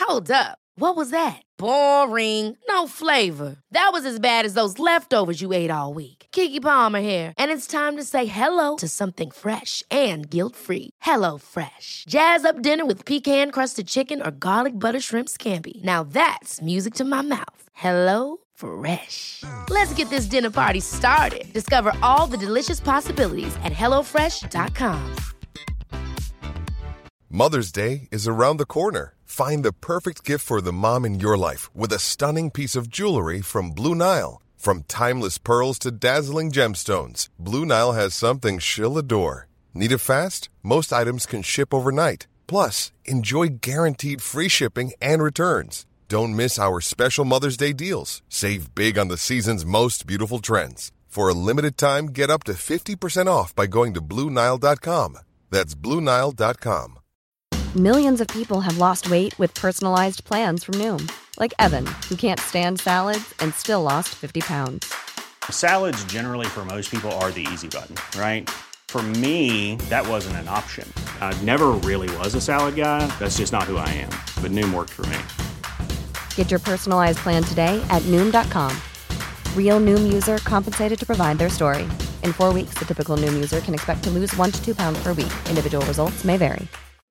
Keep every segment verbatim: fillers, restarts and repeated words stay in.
Hold up. What was that? Boring. No flavor. That was as bad as those leftovers you ate all week. Keke Palmer here, and it's time to say hello to something fresh and guilt-free. Hello Fresh. Jazz up dinner with pecan-crusted chicken or garlic butter shrimp scampi. Now that's music to my mouth. Hello Fresh. Let's get this dinner party started. Discover all the delicious possibilities at hello fresh dot com. Mother's Day is around the corner. Find the perfect gift for the mom in your life with a stunning piece of jewelry from Blue Nile. From timeless pearls to dazzling gemstones, Blue Nile has something she'll adore. Need it fast? Most items can ship overnight. Plus, enjoy guaranteed free shipping and returns. Don't miss our special Mother's Day deals. Save big on the season's most beautiful trends. For a limited time, get up to fifty percent off by going to blue nile dot com. That's blue nile dot com. Millions of people have lost weight with personalized plans from Noom. Like Evan, who can't stand salads and still lost fifty pounds. Salads generally for most people are the easy button, right? For me, that wasn't an option. I never really was a salad guy. That's just not who I am. But Noom worked for me. Get your personalized plan today at Noom dot com. Real Noom user compensated to provide their story. In four weeks, the typical Noom user can expect to lose one to two pounds per week. Individual results may vary.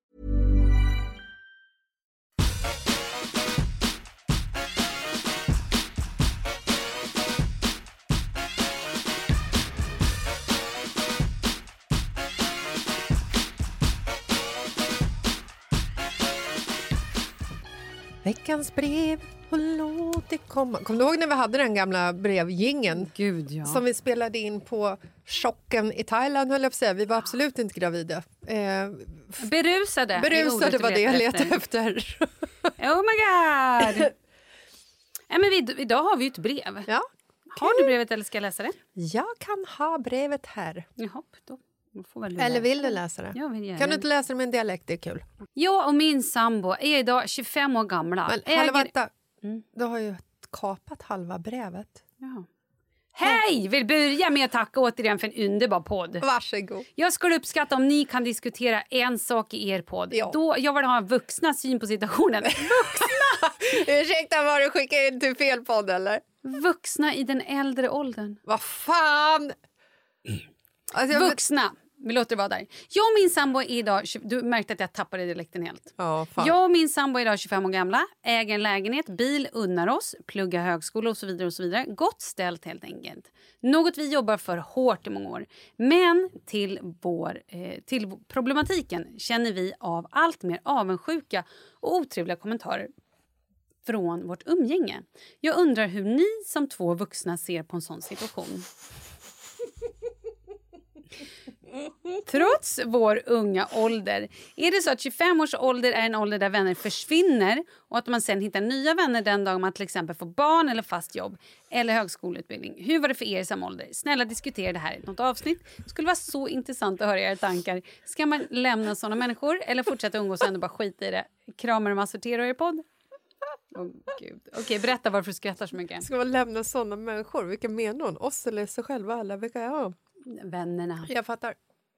Veckans brev och låt det komma. Kommer du ihåg när vi hade den gamla brevgingen? Gud, ja. Som vi spelade in på chocken i Thailand, höll jag på att säga. Vi var absolut inte gravida. Eh, berusade. Berusade var det jag letade efter. efter. Oh my god! Ja, men vi, idag har vi ju ett brev. Ja. Har du brevet eller ska jag läsa det? Jag kan ha brevet här. Jaha, då. Eller vill du läsa det? Jag vill kan du inte läsa det med en dialekt? Det är kul. Jag och min sambo är idag tjugofem år gamla. Men Äger... hallå, vänta. Mm. Du har ju kapat halva brevet. Ja. Hej! Vill börja med att tacka återigen för en underbar podd. Varsågod. Jag skulle uppskatta om ni kan diskutera en sak i er podd. Ja. Då jag vill ha en vuxna syn på situationen. Vuxna! Ursäkta, var du skickar in till fel podd eller? Vuxna i den äldre åldern. Vad fan? Alltså, jag... Vuxna. Vi låter det vara där. Jag och min sambo är idag... Du märkte att jag tappade dialekten helt. Ja, fan. Jag och min sambo är idag tjugofem år gamla. Äger en lägenhet, bil, unnar oss, pluggar högskola och så vidare och så vidare. Gott ställt helt enkelt. Något vi jobbar för hårt i många år. Men till, vår, eh, till problematiken känner vi av allt mer avundsjuka och otrevliga kommentarer från vårt umgänge. Jag undrar hur ni som två vuxna ser på en sån situation. Trots vår unga ålder är det så att tjugofem års ålder är en ålder där vänner försvinner och att man sen hittar nya vänner den dag man till exempel får barn eller fast jobb eller högskoleutbildning. Hur var det för er i samma ålder? Snälla diskutera det här i något avsnitt. Det skulle vara så intressant att höra era tankar. Ska man lämna sådana människor eller fortsätta umgås och ändå bara skita i det? Kramar och massorterar er podd? Oh, Gud. Okej, berätta varför du skrattar så mycket. Ska man lämna sådana människor? Vilka menar hon? Oss eller sig själva? Eller vilka är jag? Vännerna. Jag fattar.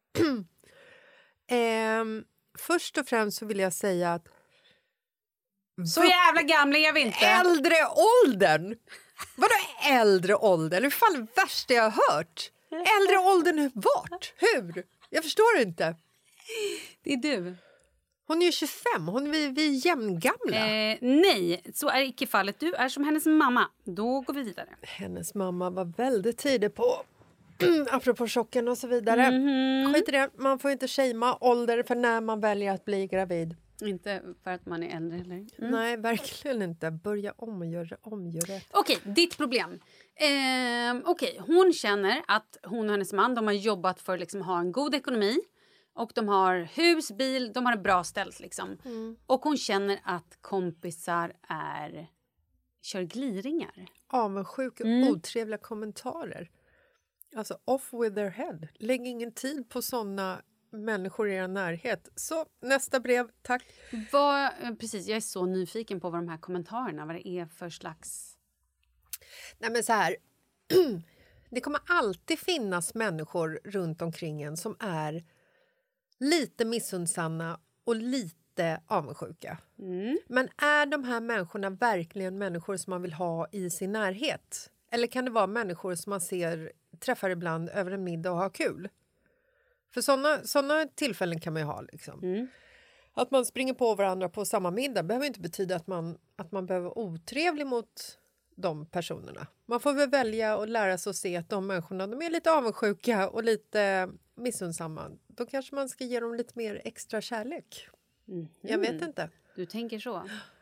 eh, först och främst så vill jag säga att så jävla gamla är vi inte. Äldre åldern. Vadå äldre åldern? Det är fan det värsta jag har hört. Äldre åldern vart? Hur? Jag förstår inte. Det är du. Hon är ju tjugofem. Hon är vi, vi är jämngamla. Eh, nej, så är icke fallet. Du är som hennes mamma. Då går vi vidare. Hennes mamma var väldigt tidig på apropå chocken och så vidare. Mm-hmm. Skit i det. Man får inte shama ålder för när man väljer att bli gravid. Inte för att man är äldre eller? Mm. Nej, verkligen inte. Börja om och göra om, gör rätt. Okej, ditt problem. Eh, Okej, hon känner att hon och hennes man, de har jobbat för att liksom ha en god ekonomi. Och de har hus, bil, de har det bra ställt liksom. Mm. Och hon känner att kompisar är kör gliringar. Avundsjuk och mm. otrevliga kommentarer. Alltså off with their head. Lägg ingen tid på sådana människor i er närhet. Så nästa brev, tack. Vad, precis, jag är så nyfiken på vad de här kommentarerna, vad det är för slags... Nej men så här, det kommer alltid finnas människor runt omkring en som är lite missundsamma och lite lite avundsjuka. Mm. Men är de här människorna verkligen människor som man vill ha i sin närhet? Eller kan det vara människor som man ser träffar ibland över en middag och har kul? För såna, såna tillfällen kan man ju ha. Liksom. Mm. Att man springer på varandra på samma middag behöver inte betyda att man, att man behöver vara otrevlig mot de personerna. Man får väl välja och lära sig att se att de människorna de är lite avundsjuka och lite missunnsamma. Då kanske man ska ge dem lite mer extra kärlek. Mm. Jag vet inte. Du tänker så.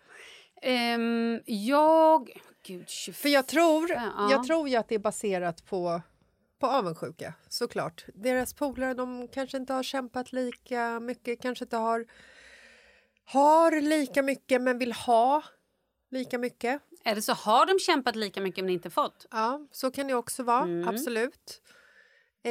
Um, jag... Gud, tjugofem. För jag tror, Ja. jag tror ju att det är baserat på, på avundsjuka, såklart. Deras polare, de kanske inte har kämpat lika mycket, kanske inte har, har lika mycket men vill ha lika mycket. Eller så har de kämpat lika mycket men inte fått. Ja, så kan det också vara, Mm. absolut. Eh,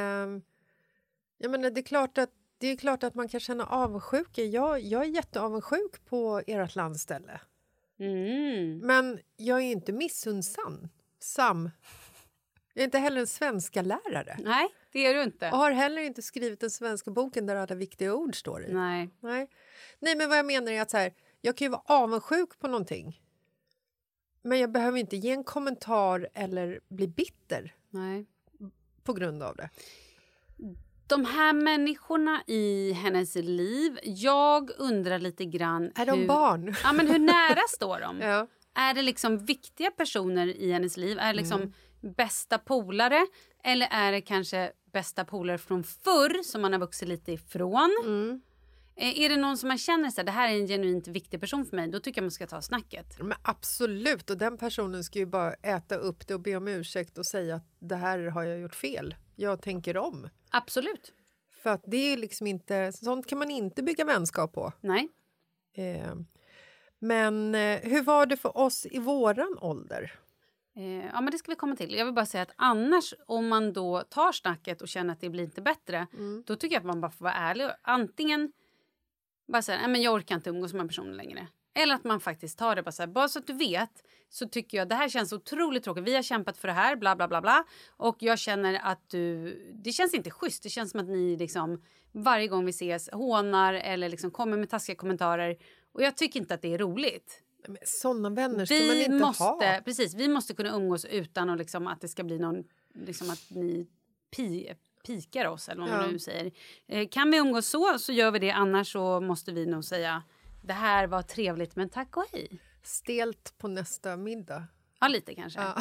jag menar, det är klart att det är klart att man kan känna avundsjuka. Jag, jag är jätteavundsjuk på ert landställe. Mm. Men jag är inte missunnsam. Sam. Jag är inte heller en svenska lärare. Nej, det är du inte. Och har heller inte skrivit den svenska boken där alla viktiga ord står i. Nej. Nej. Nej, men vad jag menar är att så här, jag kan ju vara avundsjuk på någonting. Men jag behöver inte ge en kommentar eller bli bitter Nej. på grund av det. De här människorna i hennes liv, jag undrar lite grann... Är de hur, barn? Ja, men hur nära står de? Ja. Är det liksom viktiga personer i hennes liv? Är det liksom mm. bästa polare? Eller är det kanske bästa polare från förr som man har vuxit lite ifrån? Mm. Är det någon som man känner sig, det här är en genuint viktig person för mig, då tycker jag man ska ta snacket. Men absolut, och den personen ska ju bara äta upp det och be om ursäkt och säga att det här har jag gjort fel. Jag tänker om. Absolut. För att det är liksom inte, sånt kan man inte bygga vänskap på. Nej. Eh, men eh, hur var det för oss i våran ålder? Eh, ja, men det ska vi komma till. Jag vill bara säga att annars, om man då tar snacket och känner att det blir inte bättre, mm. då tycker jag att man bara får vara ärlig. Antingen bara säga, nej men jag orkar inte umgås med en person längre. Eller att man faktiskt tar det bara så här, bara så att du vet, så tycker jag det här känns otroligt tråkigt. Vi har kämpat för det här, bla bla bla bla. Och jag känner att du, det känns inte schysst. Det känns som att ni liksom varje gång vi ses hånar eller liksom kommer med taskiga kommentarer. Och jag tycker inte att det är roligt. Men sådana vänner ska vi man inte måste, ha. Precis, vi måste kunna umgås utan att, liksom, att det ska bli någon, liksom att ni pi, pikar oss eller vad man Ja. nu säger. Eh, kan vi umgås så, så gör vi det. Annars så måste vi nog säga, det här var trevligt men tack och hej. Stelt på nästa middag. Ja, lite kanske. Ja.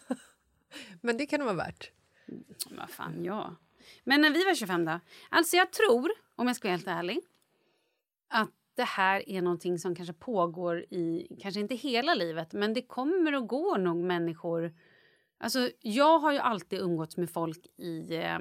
Men det kan det vara värt. Men vad fan, ja. Men när vi var tjugofem då? Alltså jag tror, om jag ska vara helt ärlig, att det här är någonting som kanske pågår i, kanske inte hela livet, men det kommer att gå nog människor. Alltså jag har ju alltid umgåtts med folk i eh,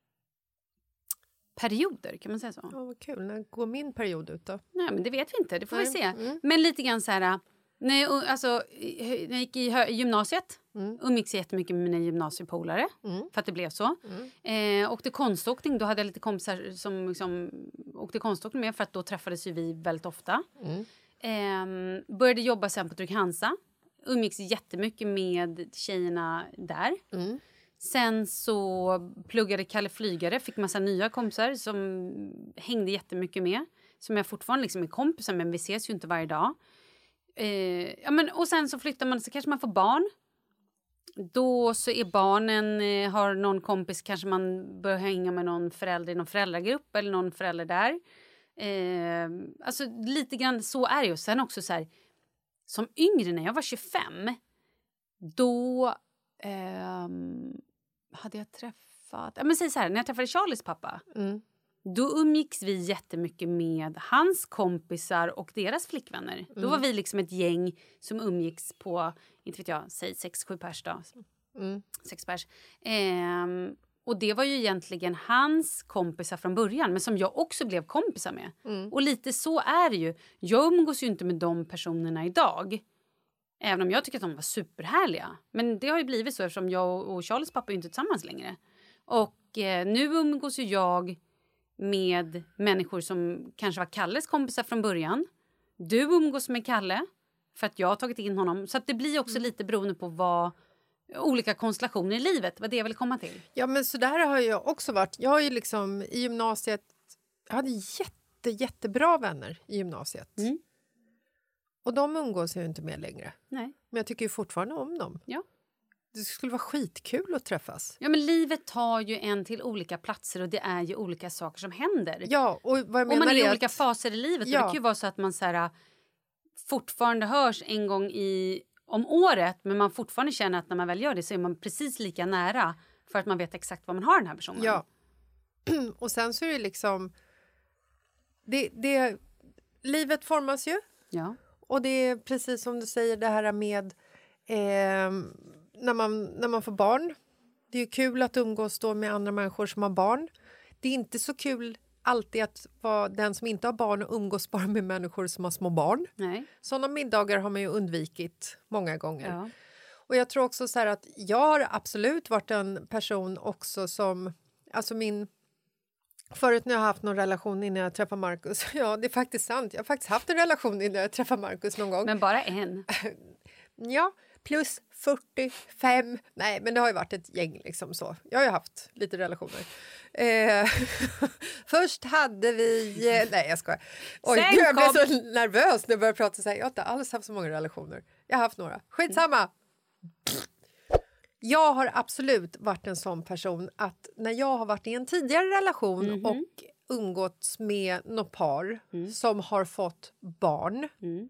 perioder, kan man säga så? Ja, vad kul. När går min period ut då? Nej, men det vet vi inte, det får Nej. vi se. Mm. Mm. Men lite grann så här, när jag, alltså, när jag gick i hö- gymnasiet, Mm. umgicks jättemycket med mina gymnasiepolare, Mm. för att det blev så. Mm. Eh, åkte konståkning, då hade jag lite kompisar som liksom, åkte konståkning med, för att då träffades ju vi väldigt ofta. Mm. Eh, började jobba sen på Tryck Hansa, umgicks jättemycket med tjejerna där. Mm. Sen så pluggade Kalle Flygare, fick massa nya kompisar som hängde jättemycket med. Som jag fortfarande liksom är kompisar, men vi ses ju inte varje dag. Eh, ja, men, och sen så flyttar man, så kanske man får barn. Då så är barnen, eh, har någon kompis, kanske man börjar hänga med någon förälder i någon föräldragrupp eller någon förälder där. Eh, alltså lite grann så är det ju. Sen också så här, som yngre när jag var tjugofem, då ehm, hade jag träffat, ja men säg så här, när jag träffade Charlies pappa, Mm. då umgicks vi jättemycket med hans kompisar och deras flickvänner. Mm. Då var vi liksom ett gäng som umgicks på, inte vet jag, säg sex, sju pers då. Mm. Sex pers. Ehm, och det var ju egentligen hans kompisar från början, men som jag också blev kompisar med. Mm. Och lite så är det ju. Jag umgås ju inte med de personerna idag. Även om jag tycker att de var superhärliga. Men det har ju blivit så eftersom jag och Charlies pappa är inte tillsammans längre. Och eh, nu umgås ju jag med människor som kanske var Kalles kompisar från början. Du umgås med Kalle för att jag har tagit in honom. Så att det blir också lite beroende på vad olika konstellationer i livet, vad det jag vill komma till. Ja, men så där har jag också varit. Jag har ju liksom i gymnasiet, jag hade jätte, jättebra vänner i gymnasiet. Mm. Och de umgås ju inte med längre. Nej. Men jag tycker ju fortfarande om dem. Ja. Det skulle vara skitkul att träffas. Ja, men livet tar ju en till olika platser och det är ju olika saker som händer. Ja, och vad jag menar och man är i är olika att, faser i livet. Ja. Och det kan ju vara så att man så här, fortfarande hörs en gång i, om året, men man fortfarande känner att när man väl gör det så är man precis lika nära för att man vet exakt vad man har den här personen. Ja. Och sen så är det liksom... Det, det, livet formas ju. Ja. Och det är precis som du säger, det här med eh, när, man, när man får barn. Det är ju kul att umgås då med andra människor som har barn. Det är inte så kul alltid att vara den som inte har barn och umgås bara med människor som har små barn. Nej. Sådana middagar har man ju undvikit många gånger. Ja. Och jag tror också så här att jag har absolut varit en person också som... Alltså min... Förut när jag har haft någon relation innan jag träffade Marcus. Ja, det är faktiskt sant. Jag har faktiskt haft en relation innan jag träffade Marcus någon gång. Men bara en? Ja, plus fyrtiofem. Nej, men det har ju varit ett gäng liksom så. Jag har ju haft lite relationer. Eh, först hade vi... Eh, nej, jag skojar. Oj, Sen jag blev kom... så nervös när jag började prata så här. Jag har inte alls haft så många relationer. Jag har haft några. Skitsamma! Jag har absolut varit en sån person att när jag har varit i en tidigare relation mm-hmm. och umgåtts med något par mm. som har fått barn mm.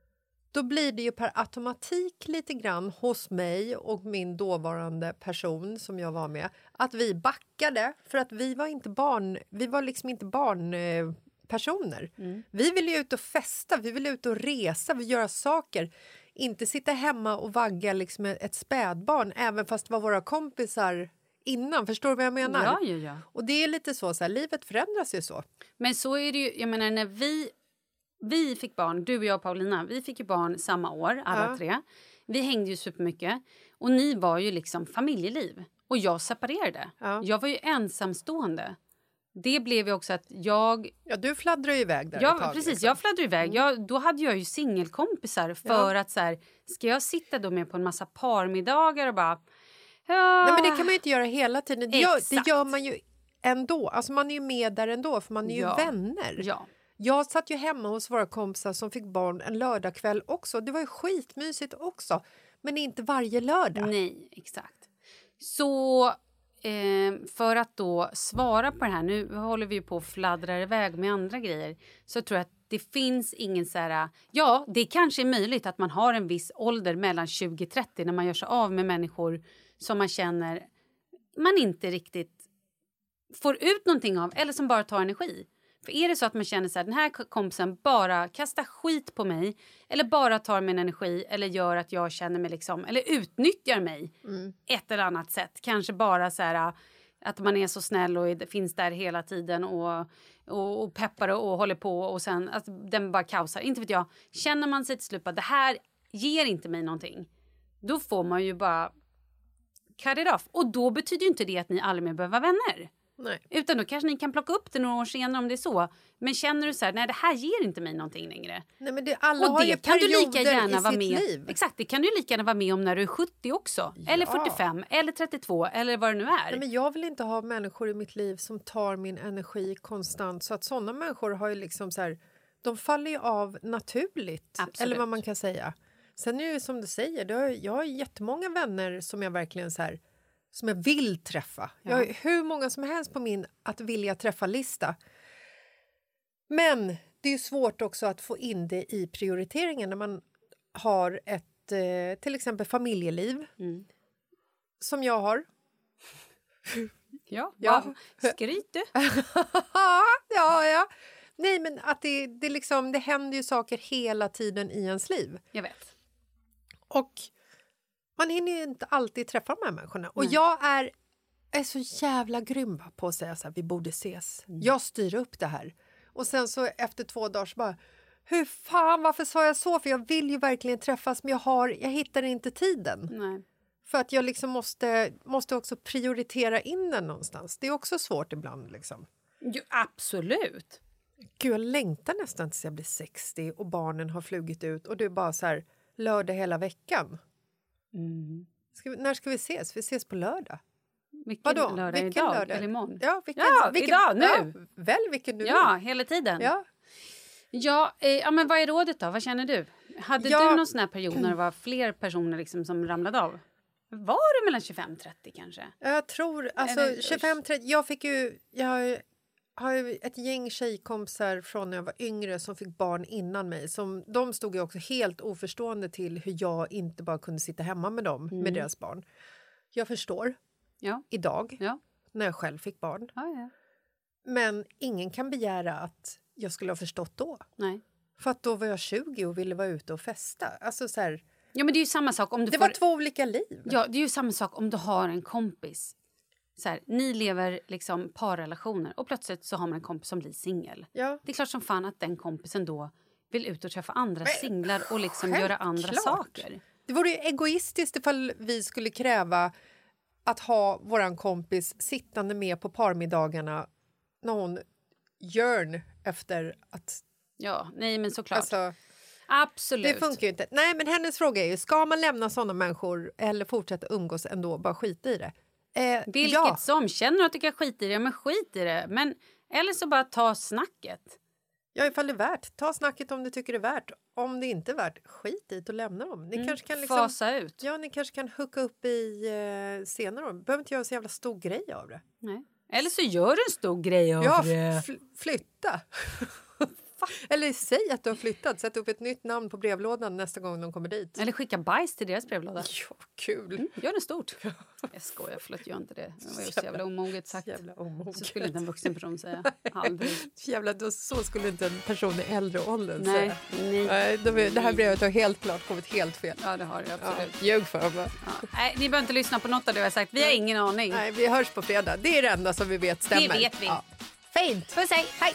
då blir det ju per automatik lite grann hos mig och min dåvarande person som jag var med att vi backade för att vi var inte barn, vi var liksom inte barnpersoner. Mm. Vi ville ut och festa, vi ville ut och resa, vi göra saker. Inte sitta hemma och vagga liksom ett spädbarn även fast det var våra kompisar innan. Förstår du vad jag menar? Ja, ja, ja. Och det är lite så, så här, livet förändras ju så. Men så är det ju, jag menar när vi, vi fick barn, du och jag och Paulina, vi fick ju barn samma år, alla ja. tre. Vi hängde ju supermycket. Och ni var ju liksom familjeliv. Och jag separerade. Ja. Jag var ju ensamstående. Det blev ju också att jag... Ja, du fladdrar ju iväg där ja, ett tag, precis. liksom. Jag fladdrar iväg. Jag, då hade jag ju singelkompisar för ja. att så här, ska jag sitta då med på en massa parmiddagar och bara... Ja. Nej, men det kan man ju inte göra hela tiden. Det gör, det gör man ju ändå. Alltså man är ju med där ändå för man är ju ja. vänner. Ja. Jag satt ju hemma hos våra kompisar som fick barn en lördagkväll också. Det var ju skitmysigt också. Men inte varje lördag. Nej, exakt. Så... Eh, för att då svara på det här, nu håller vi på att fladdra iväg med andra grejer, så tror jag att det finns ingen så här, ja det kanske är möjligt att man har en viss ålder mellan tjugo och trettio när man gör sig av med människor som man känner man inte riktigt får ut någonting av eller som bara tar energi. För är det så att man känner så här, den här kompisen bara kastar skit på mig eller bara tar min energi eller gör att jag känner mig liksom, eller utnyttjar mig mm. ett eller annat sätt. Kanske bara så här att man är så snäll och är, finns där hela tiden och, och, och peppar och håller på och sen att den bara kaosar. Inte vet jag, känner man sig till slut att det här ger inte mig någonting, då får man ju bara cut it off. Och då betyder ju inte det att ni aldrig mer behöver vara vänner. Nej. Utan då kanske ni kan plocka upp det några år senare om det är så. Men känner du så här, nej det här ger inte mig någonting längre. Nej, men det, alla och har det ju kan du lika gärna i vara sitt med. liv. Exakt, det kan du lika gärna vara med om när du är sjuttio också. Ja. Eller fyrtiofem, eller trettiotvå, eller vad det nu är. Nej, men jag vill inte ha människor i mitt liv som tar min energi konstant. Så att sådana människor har ju liksom så här, de faller ju av naturligt. Absolut. Eller vad man kan säga. Sen är det ju som du säger, det har, jag har jättemånga vänner som jag verkligen så här, som jag vill träffa. Ja. Jag har hur många som helst på min att vilja träffa-lista. Men det är ju svårt också att få in det i prioriteringen när man har ett eh, till exempel familjeliv. Mm. Som jag har. Ja, ja. Skryt du. ja, ja. Nej, men att det, det, liksom, det händer ju saker hela tiden i ens liv. Jag vet. Och man hinner ju inte alltid träffa de här människorna. Och Nej. jag är, är så jävla grym på att säga så här, vi borde ses. Mm. Jag styr upp det här. Och sen så efter två dagar så bara, hur fan, varför sa jag så? För jag vill ju verkligen träffas, men jag, har, jag hittar inte tiden. Nej. För att jag liksom måste, måste också prioritera in den någonstans. Det är också svårt ibland liksom. Jo, absolut. Gud, jag längtar nästan tills jag blir sextio och barnen har flugit ut. Och det är bara så här, lördag hela veckan. Mm. Ska vi, när ska vi ses? Vi ses på lördag. Vilken Vadå? lördag Vilken idag? lördag? Eller imorgon? Ja, vilken, Ja, vilken, idag, nu. Ja, väl vilken du Ja, vill. hela tiden. Ja. Ja, eh, ja, men vad är rådet då? Vad känner du? Hade Ja. du någon sån här period när det var fler personer liksom som ramlade av? Var det mellan tjugofem och trettio kanske? Jag tror, alltså Eller- tjugofem trettio, jag fick ju, jag har ju ett gäng tjejkompisar från när jag var yngre som fick barn innan mig. Som, de stod ju också helt oförstående till hur jag inte bara kunde sitta hemma med dem, Mm. med deras barn. Jag förstår Ja. idag, Ja. när jag själv fick barn. Ja, ja. Men ingen kan begära att jag skulle ha förstått då. Nej. För att då var jag tjugo och ville vara ute och festa. Alltså så här, Ja, men det är ju samma sak om du det får... var två olika liv. Ja, det är ju samma sak om du har en kompis. Så här, ni lever liksom parrelationer och plötsligt så har man en kompis som blir singel. Ja. Det är klart som fan att den kompisen då vill ut och träffa andra Men singlar och liksom göra andra självklart. saker. Det vore ju egoistiskt ifall vi skulle kräva att ha våran kompis sittande med på parmiddagarna när hon yearn efter att... Ja, nej men såklart. Alltså, Absolut. det funkar ju inte. Nej, men hennes fråga är ju, ska man lämna såna människor eller fortsätta umgås ändå, bara skita i det? Eh, Vilket ja. som, känner du att du kan skita i det, men skit i det. Men, eller så bara ta snacket. Ja, ifall det är värt. Ta snacket om du tycker det är värt. Om det inte är värt, skit i det och lämna dem. Ni kanske kan liksom, Fasa ut. ja, ni kanske kan hooka upp i eh, senare. Behöver inte göra så jävla stor grej av det. Nej. Eller så gör du en stor grej av Ja, det. fl- flytta. Eller säg att du har flyttat. Sätt upp ett nytt namn på brevlådan nästa gång de kommer dit. Eller skicka bajs till deras brevlåda. Ja, kul. Mm, gör det stort. Jag skojar, förlåt, gör inte det. Det var ju så jävla omoget sagt. Jävla omoget. Så skulle inte en vuxen person säga. Aldrig. Jävla, då, så skulle inte en person i äldre åldern Nej, säga. nej. Nej, de, det här brevet har helt klart kommit helt fel. Ja, det har det Ja, absolut. ljug för mig. Ja. Nej, ni behöver inte lyssna på något av det jag har sagt. Vi har ingen aning. Nej, vi hörs på fredag. Det är det enda som vi vet stämmer. Det vet vi. Ja. Fint. Puss, hej. Hej.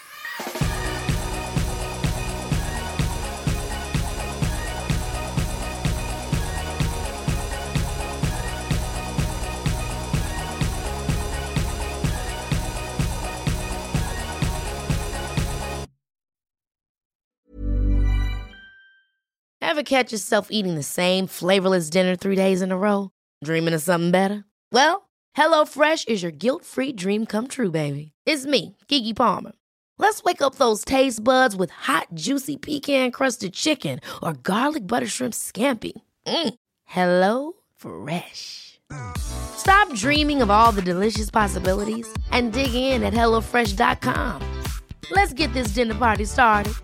Ever catch yourself eating the same flavorless dinner three days in a row? Dreaming of something better? Well, HelloFresh is your guilt-free dream come true, baby. It's me, Keke Palmer. Let's wake up those taste buds with hot, juicy pecan-crusted chicken or garlic butter shrimp scampi. Mm. Hello Fresh. Stop dreaming of all the delicious possibilities and dig in at hello fresh dot com. Let's get this dinner party started.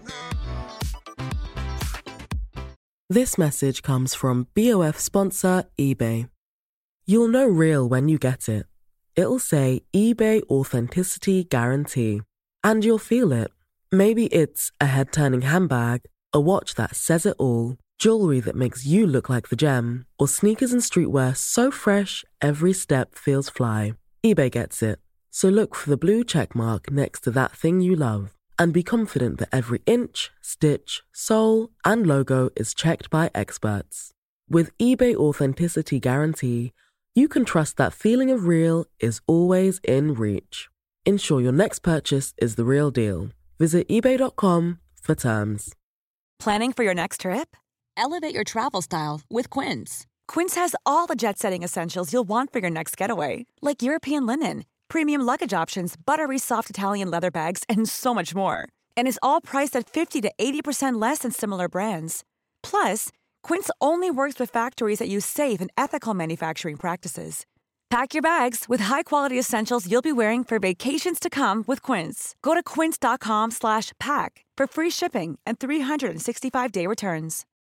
This message comes from B O F sponsor eBay. You'll know real when you get it. It'll say eBay Authenticity Guarantee. And you'll feel it. Maybe it's a head-turning handbag, a watch that says it all, jewelry that makes you look like the gem, or sneakers and streetwear so fresh every step feels fly. eBay gets it. So look for the blue check mark next to that thing you love. And be confident that every inch, stitch, sole, and logo is checked by experts. With eBay Authenticity Guarantee, you can trust that feeling of real is always in reach. Ensure your next purchase is the real deal. Visit ebay dot com for terms. Planning for your next trip? Elevate your travel style with Quince. Quince has all the jet-setting essentials you'll want for your next getaway, like European linen, premium luggage options, buttery soft Italian leather bags, and so much more. And is all priced at fifty to eighty percent less than similar brands. Plus, Quince only works with factories that use safe and ethical manufacturing practices. Pack your bags with high-quality essentials you'll be wearing for vacations to come with Quince. Go to quince dot com slash pack for free shipping and three sixty-five day returns.